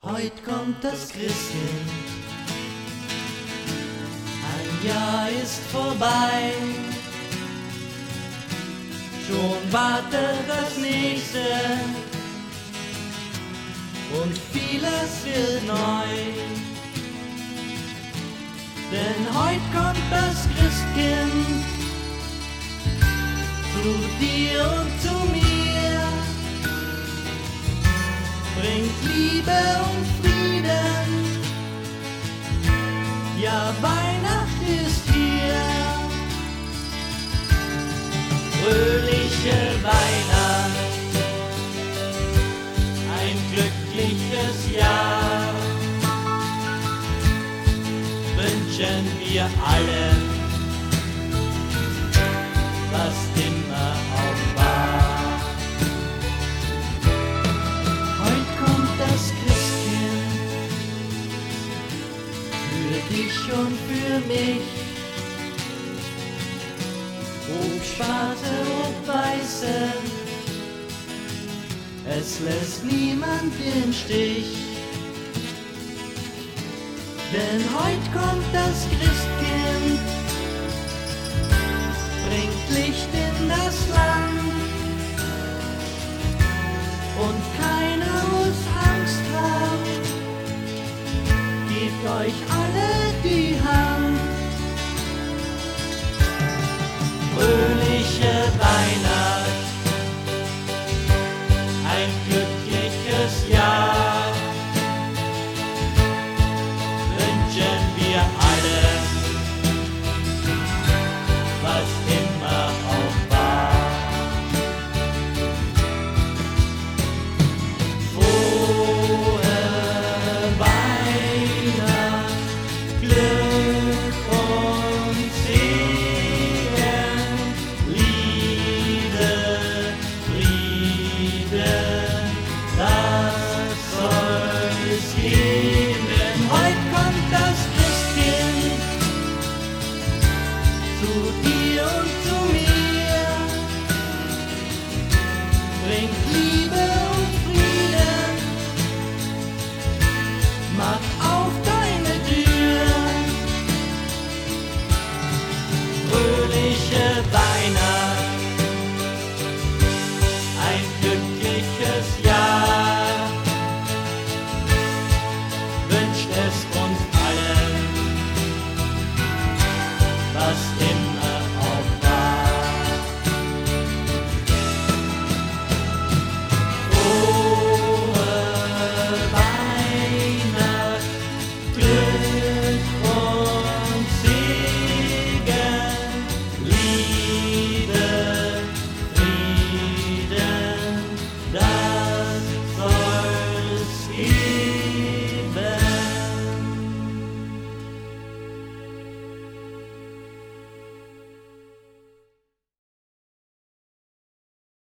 Heut kommt das Christkind, ein Jahr ist vorbei, schon wartet das nächste und vieles wird neu. Denn heut kommt das Christkind zu dir und zu mir, bringt Liebe und Frieden, ja, Weihnacht ist hier. Fröhliche Weihnacht, ein glückliches Jahr wünschen wir allen, was immer auch war. Heut kommt das Christkind für dich und für mich. Ob Schwarze, ob Weiße, es lässt niemand im Stich. Denn heut kommt das Christkind, bringt Licht in das Land und keiner muss Angst haben, gebt euch